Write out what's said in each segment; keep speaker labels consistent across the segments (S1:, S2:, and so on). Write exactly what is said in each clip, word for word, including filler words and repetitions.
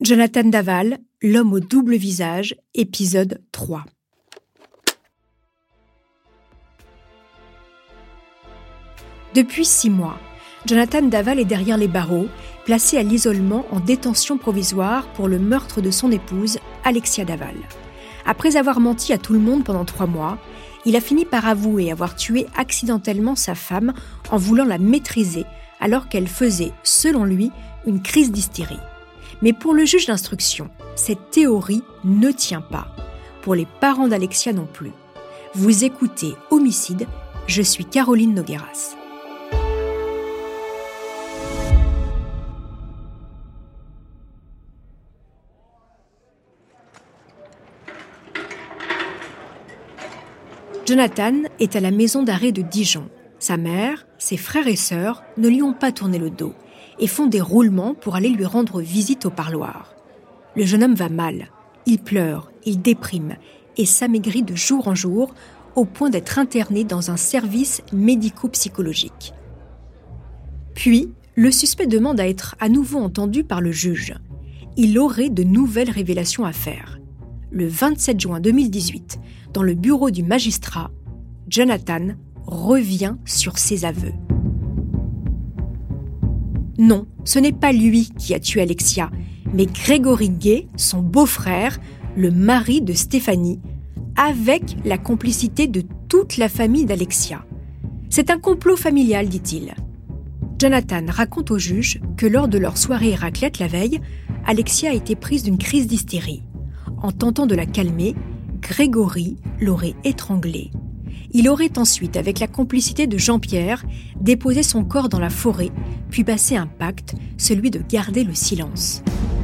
S1: Jonathan Daval, l'homme au double visage, épisode trois. Depuis six mois, Jonathan Daval est derrière les barreaux, placé à l'isolement en détention provisoire pour le meurtre de son épouse, Alexia Daval. Après avoir menti à tout le monde pendant trois mois, il a fini par avouer avoir tué accidentellement sa femme en voulant la maîtriser alors qu'elle faisait, selon lui, une crise d'hystérie. Mais pour le juge d'instruction, cette théorie ne tient pas. Pour les parents d'Alexia non plus. Vous écoutez Homicide, je suis Caroline Nogueras. Jonathan est à la maison d'arrêt de Dijon. Sa mère, ses frères et sœurs ne lui ont pas tourné le dos et font des roulements pour aller lui rendre visite au parloir. Le jeune homme va mal, il pleure, il déprime et s'amaigrit de jour en jour au point d'être interné dans un service médico-psychologique. Puis, le suspect demande à être à nouveau entendu par le juge. Il aurait de nouvelles révélations à faire. Le vingt-sept juin deux mille dix-huit, dans le bureau du magistrat, Jonathan revient sur ses aveux. Non, ce n'est pas lui qui a tué Alexia, mais Grégory Gay, son beau-frère, le mari de Stéphanie, avec la complicité de toute la famille d'Alexia. C'est un complot familial, dit-il. Jonathan raconte au juge que lors de leur soirée raclette la veille, Alexia a été prise d'une crise d'hystérie. En tentant de la calmer, Grégory l'aurait étranglée. Il aurait ensuite, avec la complicité de Jean-Pierre, déposé son corps dans la forêt, puis passé un pacte, celui de garder le silence.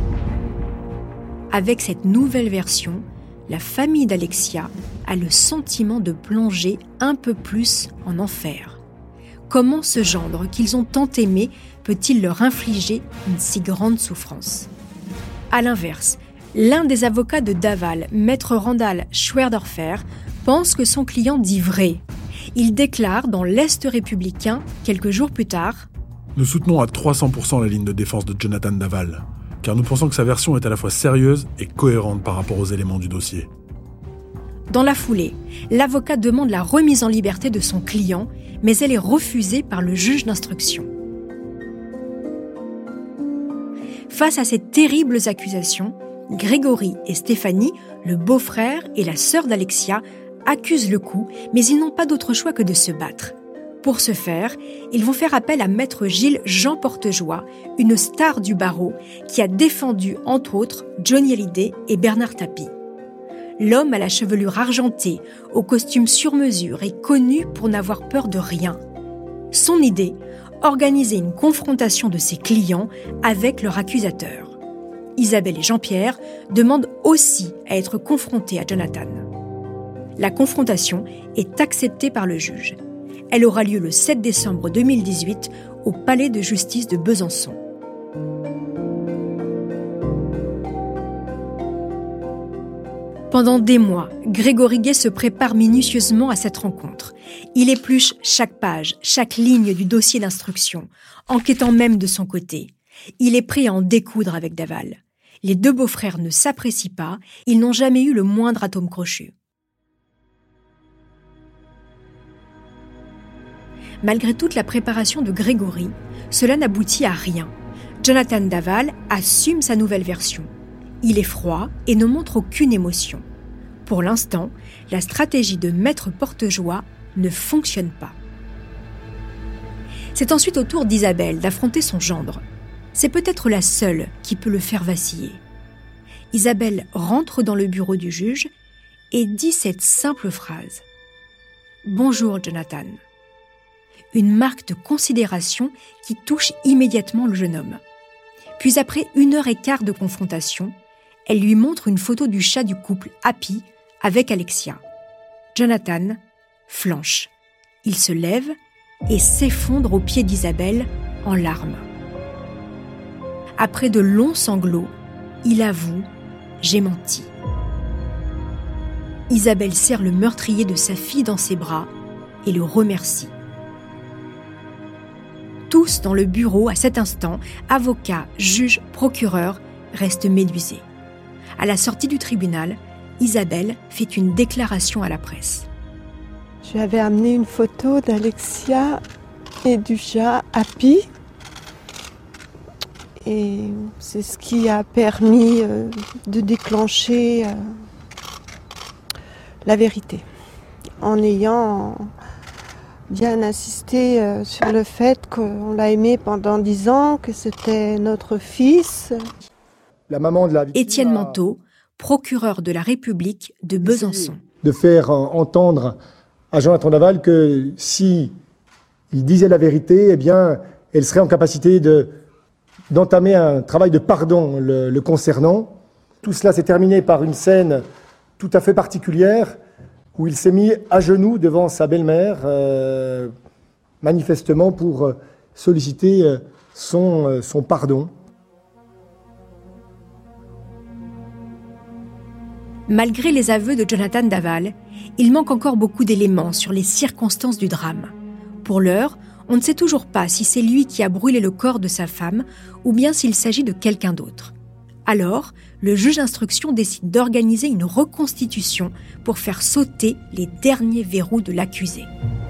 S1: Avec cette nouvelle version, la famille d'Alexia a le sentiment de plonger un peu plus en enfer. Comment ce gendre qu'ils ont tant aimé peut-il leur infliger une si grande souffrance ? À l'inverse, l'un des avocats de Daval, maître Randall Schwerdorfer, pense que son client dit vrai. Il déclare dans l'Est républicain, quelques jours plus tard,
S2: « Nous soutenons à trois cents pour cent la ligne de défense de Jonathan Daval, car nous pensons que sa version est à la fois sérieuse et cohérente par rapport aux éléments du dossier. »
S1: Dans la foulée, l'avocat demande la remise en liberté de son client, mais elle est refusée par le juge d'instruction. Face à ces terribles accusations, Grégory et Stéphanie, le beau-frère et la sœur d'Alexia, accusent le coup, mais ils n'ont pas d'autre choix que de se battre. Pour ce faire, ils vont faire appel à maître Gilles Jean Portejoie, une star du barreau qui a défendu, entre autres, Johnny Hallyday et Bernard Tapie. L'homme à la chevelure argentée, au costume sur mesure, est connu pour n'avoir peur de rien. Son idée, organiser une confrontation de ses clients avec leur accusateur. Isabelle et Jean-Pierre demandent aussi à être confrontés à Jonathan. La confrontation est acceptée par le juge. Elle aura lieu le sept décembre deux mille dix-huit au Palais de justice de Besançon. Pendant des mois, Grégory Gay se prépare minutieusement à cette rencontre. Il épluche chaque page, chaque ligne du dossier d'instruction, enquêtant même de son côté. Il est prêt à en découdre avec Daval. Les deux beaux-frères ne s'apprécient pas, ils n'ont jamais eu le moindre atome crochu. Malgré toute la préparation de Grégory, cela n'aboutit à rien. Jonathan Daval assume sa nouvelle version. Il est froid et ne montre aucune émotion. Pour l'instant, la stratégie de maître Portejoie ne fonctionne pas. C'est ensuite au tour d'Isabelle d'affronter son gendre. C'est peut-être la seule qui peut le faire vaciller. Isabelle rentre dans le bureau du juge et dit cette simple phrase. « Bonjour, Jonathan ». Une marque de considération qui touche immédiatement le jeune homme. Puis après une heure et quart de confrontation, elle lui montre une photo du chat du couple Happy avec Alexia. Jonathan flanche. Il se lève et s'effondre aux pieds d'Isabelle en larmes. Après de longs sanglots, il avoue « J'ai menti ». Isabelle serre le meurtrier de sa fille dans ses bras et le remercie. Tous dans le bureau à cet instant, avocats, juges, procureurs, reste médusée. À la sortie du tribunal, Isabelle fait une déclaration à la presse.
S3: Je lui avais amené une photo d'Alexia et du chat Happy. Et c'est ce qui a permis euh, de déclencher euh, la vérité. En ayant bien insisté euh, sur le fait qu'on l'a aimé pendant dix ans, que c'était notre fils.
S4: La maman de la victime
S1: Étienne Manteau, procureur de la République de Besançon.
S4: De faire entendre à Jonathan Daval que si il disait la vérité, eh bien, elle serait en capacité de, d'entamer un travail de pardon le, le concernant. Tout cela s'est terminé par une scène tout à fait particulière où il s'est mis à genoux devant sa belle-mère, euh, manifestement pour solliciter son, son pardon.
S1: Malgré les aveux de Jonathan Daval, il manque encore beaucoup d'éléments sur les circonstances du drame. Pour l'heure, on ne sait toujours pas si c'est lui qui a brûlé le corps de sa femme ou bien s'il s'agit de quelqu'un d'autre. Alors, le juge d'instruction décide d'organiser une reconstitution pour faire sauter les derniers verrous de l'accusé.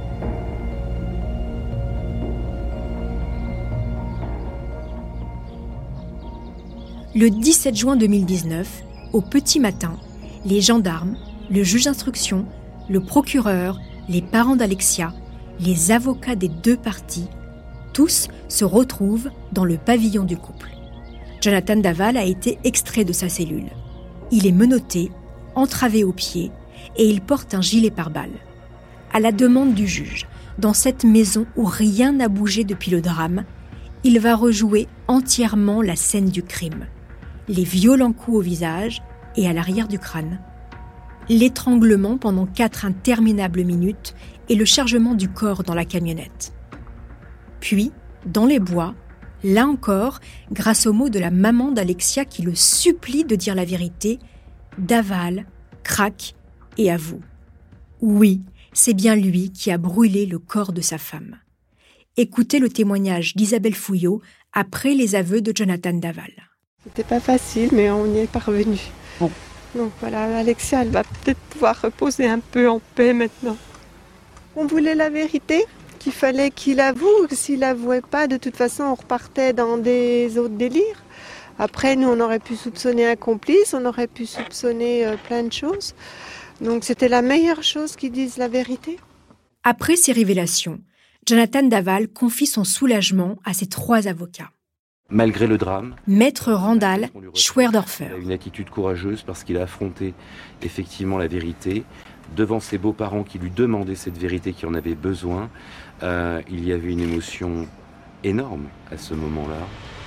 S1: Le dix-sept juin deux mille dix-neuf, au petit matin, les gendarmes, le juge d'instruction, le procureur, les parents d'Alexia, les avocats des deux parties, tous se retrouvent dans le pavillon du couple. Jonathan Daval a été extrait de sa cellule. Il est menotté, entravé aux pieds et il porte un gilet pare-balles. À la demande du juge, dans cette maison où rien n'a bougé depuis le drame, il va rejouer entièrement la scène du crime. Les violents coups au visage et à l'arrière du crâne, l'étranglement pendant quatre interminables minutes et le chargement du corps dans la camionnette. Puis, dans les bois, là encore, grâce aux mots de la maman d'Alexia qui le supplie de dire la vérité, Daval craque et avoue. Oui, c'est bien lui qui a brûlé le corps de sa femme. Écoutez le témoignage d'Isabelle Fouillot après les aveux de Jonathan Daval.
S3: C'était pas facile, mais on y est parvenu.
S4: Bon.
S3: Donc voilà, Alexia, elle va peut-être pouvoir reposer un peu en paix maintenant. On voulait la vérité, qu'il fallait qu'il avoue. S'il n'avouait pas, de toute façon, on repartait dans des autres délires. Après, nous, on aurait pu soupçonner un complice, on aurait pu soupçonner euh, plein de choses. Donc c'était la meilleure chose qu'ils disent la vérité.
S1: Après ces révélations, Jonathan Daval confie son soulagement à ses trois avocats.
S5: Malgré le drame,
S1: Maître Randall Schwerdorfer.
S5: Il a une attitude courageuse parce qu'il a affronté effectivement la vérité devant ses beaux-parents qui lui demandaient cette vérité, qui en avait besoin. Euh, il y avait une émotion énorme à ce moment-là.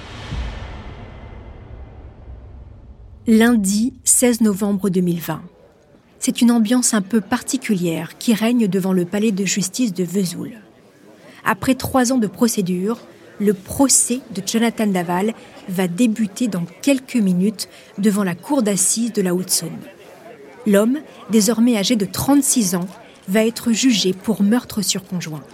S1: Lundi seize novembre deux mille vingt. C'est une ambiance un peu particulière qui règne devant le palais de justice de Vesoul. Après trois ans de procédure, le procès de Jonathan Daval va débuter dans quelques minutes devant la cour d'assises de la Haute-Saône. L'homme, désormais âgé de trente-six ans, va être jugé pour meurtre sur conjoint.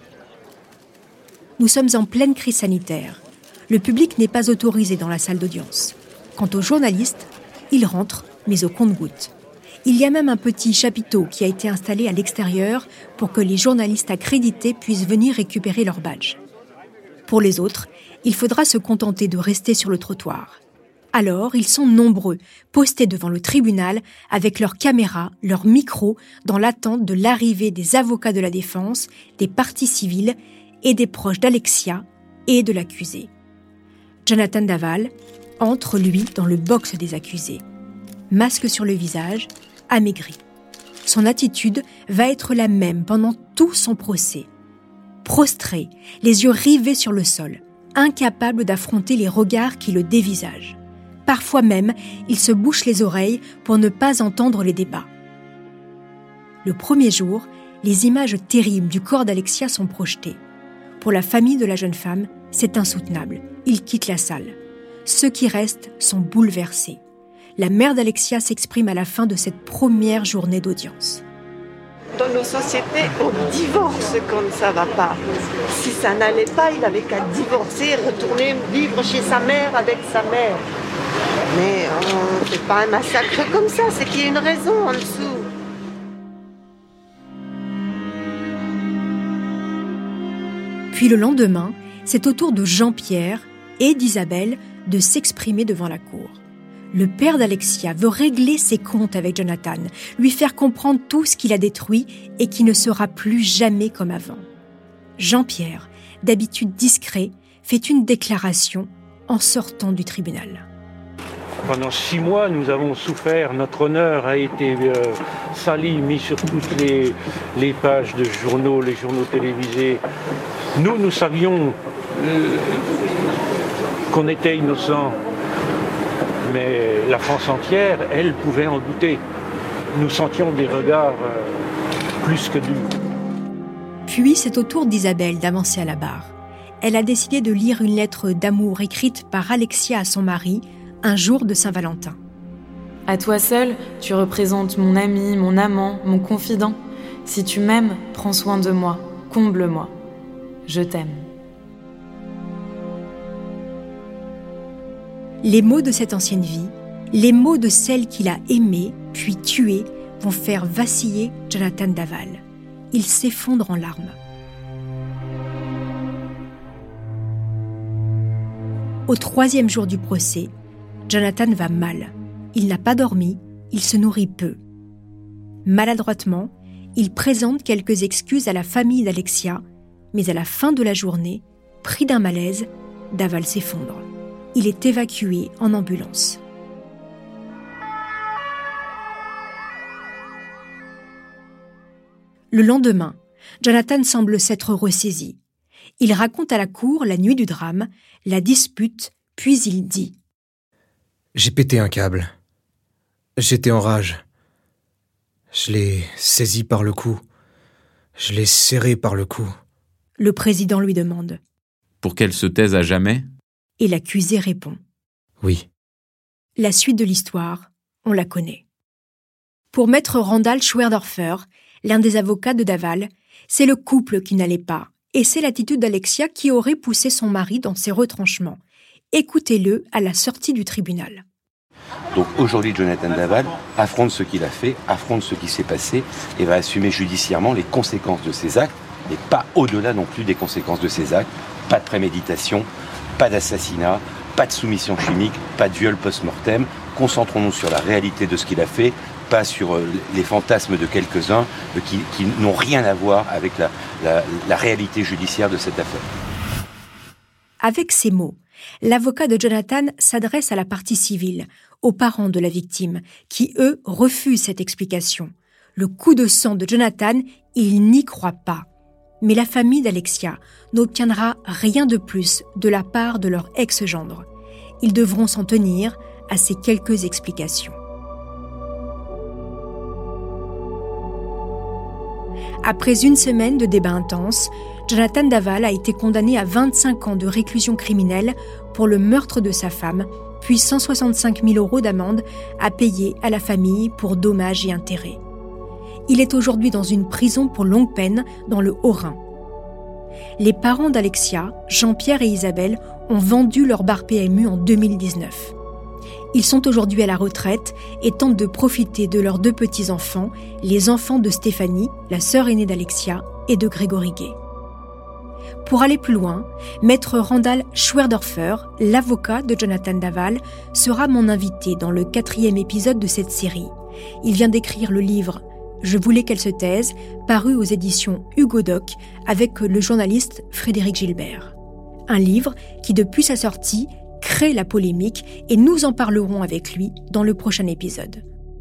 S1: Nous sommes en pleine crise sanitaire. Le public n'est pas autorisé dans la salle d'audience. Quant aux journalistes, ils rentrent, mais au compte-gouttes. Il y a même un petit chapiteau qui a été installé à l'extérieur pour que les journalistes accrédités puissent venir récupérer leur badge. Pour les autres, il faudra se contenter de rester sur le trottoir. Alors, ils sont nombreux, postés devant le tribunal avec leurs caméras, leurs micros, dans l'attente de l'arrivée des avocats de la défense, des parties civiles et des proches d'Alexia et de l'accusé. Jonathan Daval entre, lui, dans le box des accusés. Masque sur le visage, amaigri. Son attitude va être la même pendant tout son procès. Prostré, les yeux rivés sur le sol, incapable d'affronter les regards qui le dévisagent. Parfois même, il se bouche les oreilles pour ne pas entendre les débats. Le premier jour, les images terribles du corps d'Alexia sont projetées. Pour la famille de la jeune femme, c'est insoutenable. Ils quittent la salle. Ceux qui restent sont bouleversés. La mère d'Alexia s'exprime à la fin de cette première journée d'audience.
S3: Dans nos sociétés, on divorce quand ça va pas. Si ça n'allait pas, il avait qu'à divorcer, retourner vivre chez sa mère avec sa mère. Mais on ne fait pas un massacre comme ça, c'est qu'il y a une raison en dessous.
S1: Puis le lendemain, c'est au tour de Jean-Pierre et d'Isabelle de s'exprimer devant la cour. Le père d'Alexia veut régler ses comptes avec Jonathan, lui faire comprendre tout ce qu'il a détruit et qui ne sera plus jamais comme avant. Jean-Pierre, d'habitude discret, fait une déclaration en sortant du tribunal.
S6: Pendant six mois, nous avons souffert. Notre honneur a été euh, sali, mis sur toutes les, les pages de journaux, les journaux télévisés. Nous, nous savions euh, qu'on était innocents. Mais la France entière, elle, pouvait en douter. Nous sentions des regards euh, plus que durs.
S1: Puis c'est au tour d'Isabelle d'avancer à la barre. Elle a décidé de lire une lettre d'amour écrite par Alexia à son mari un jour de Saint-Valentin.
S7: À toi seul, tu représentes mon ami, mon amant, mon confident. Si tu m'aimes, prends soin de moi, comble-moi. Je t'aime.
S1: Les mots de cette ancienne vie, les mots de celle qu'il a aimée puis tuée, vont faire vaciller Jonathan Daval. Il s'effondre en larmes. Au troisième jour du procès, Jonathan va mal. Il n'a pas dormi, il se nourrit peu. Maladroitement, il présente quelques excuses à la famille d'Alexia, mais à la fin de la journée, pris d'un malaise, Daval s'effondre. Il est évacué en ambulance. Le lendemain, Jonathan semble s'être ressaisi. Il raconte à la cour la nuit du drame, la dispute, puis il dit «
S8: J'ai pété un câble. J'étais en rage. Je l'ai saisi par le cou. Je l'ai serré par le cou. »
S1: Le président lui demande
S9: « Pour qu'elle se taise à jamais ?»
S1: Et l'accusé répond
S8: « Oui. »
S1: La suite de l'histoire, on la connaît. Pour maître Randall Schwerdorfer, l'un des avocats de Daval, c'est le couple qui n'allait pas, et c'est l'attitude d'Alexia qui aurait poussé son mari dans ses retranchements. Écoutez-le à la sortie du tribunal.
S5: Donc aujourd'hui, Jonathan Daval affronte ce qu'il a fait, affronte ce qui s'est passé et va assumer judiciairement les conséquences de ses actes, mais pas au-delà non plus des conséquences de ses actes. Pas de préméditation, pas d'assassinat, pas de soumission chimique, pas de viol post-mortem. Concentrons-nous sur la réalité de ce qu'il a fait, pas sur les fantasmes de quelques-uns qui, qui n'ont rien à voir avec la, la, la réalité judiciaire de cette affaire.
S1: Avec ces mots, l'avocat de Jonathan s'adresse à la partie civile, aux parents de la victime, qui, eux, refusent cette explication. Le coup de sang de Jonathan, ils n'y croient pas. Mais la famille d'Alexia n'obtiendra rien de plus de la part de leur ex-gendre. Ils devront s'en tenir à ces quelques explications. Après une semaine de débats intenses, Jonathan Daval a été condamné à vingt-cinq ans de réclusion criminelle pour le meurtre de sa femme, puis cent soixante-cinq mille euros d'amende à payer à la famille pour dommages et intérêts. Il est aujourd'hui dans une prison pour longue peine dans le Haut-Rhin. Les parents d'Alexia, Jean-Pierre et Isabelle, ont vendu leur bar P M U en deux mille dix-neuf. Ils sont aujourd'hui à la retraite et tentent de profiter de leurs deux petits-enfants, les enfants de Stéphanie, la sœur aînée d'Alexia, et de Grégory Gay. Pour aller plus loin, maître Randall Schwerdorfer, l'avocat de Jonathan Daval, sera mon invité dans le quatrième épisode de cette série. Il vient d'écrire le livre « Je voulais qu'elle se taise », paru aux éditions Hugo Doc avec le journaliste Frédéric Gilbert. Un livre qui, depuis sa sortie, crée la polémique et nous en parlerons avec lui dans le prochain épisode.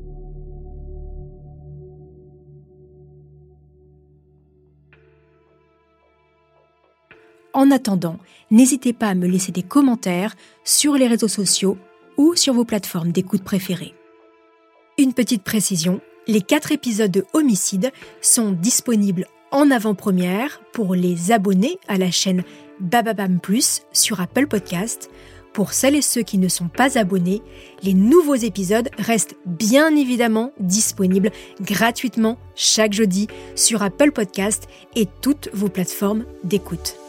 S1: En attendant, n'hésitez pas à me laisser des commentaires sur les réseaux sociaux ou sur vos plateformes d'écoute préférées. Une petite précision, les quatre épisodes de Homicide sont disponibles en avant-première pour les abonnés à la chaîne Bababam Plus sur Apple Podcast. Pour celles et ceux qui ne sont pas abonnés, les nouveaux épisodes restent bien évidemment disponibles gratuitement chaque jeudi sur Apple Podcast et toutes vos plateformes d'écoute.